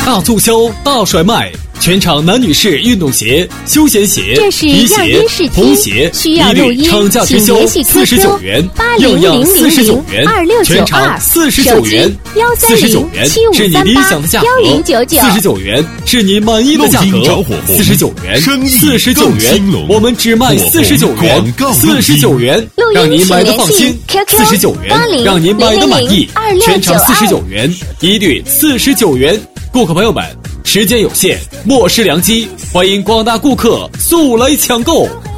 大促销大甩卖，全场男女士运动鞋、休闲鞋、皮鞋、童鞋，一律厂价直销49元，样样49元，全场49元，49元是你理想的价格，49元是你满意的价格，49元，49元，我们只卖49元，49元，让你买的放心，49元，让你买的满意，全场49元，一律49元。顾客朋友们，时间有限，莫失良机，欢迎广大顾客速来抢购。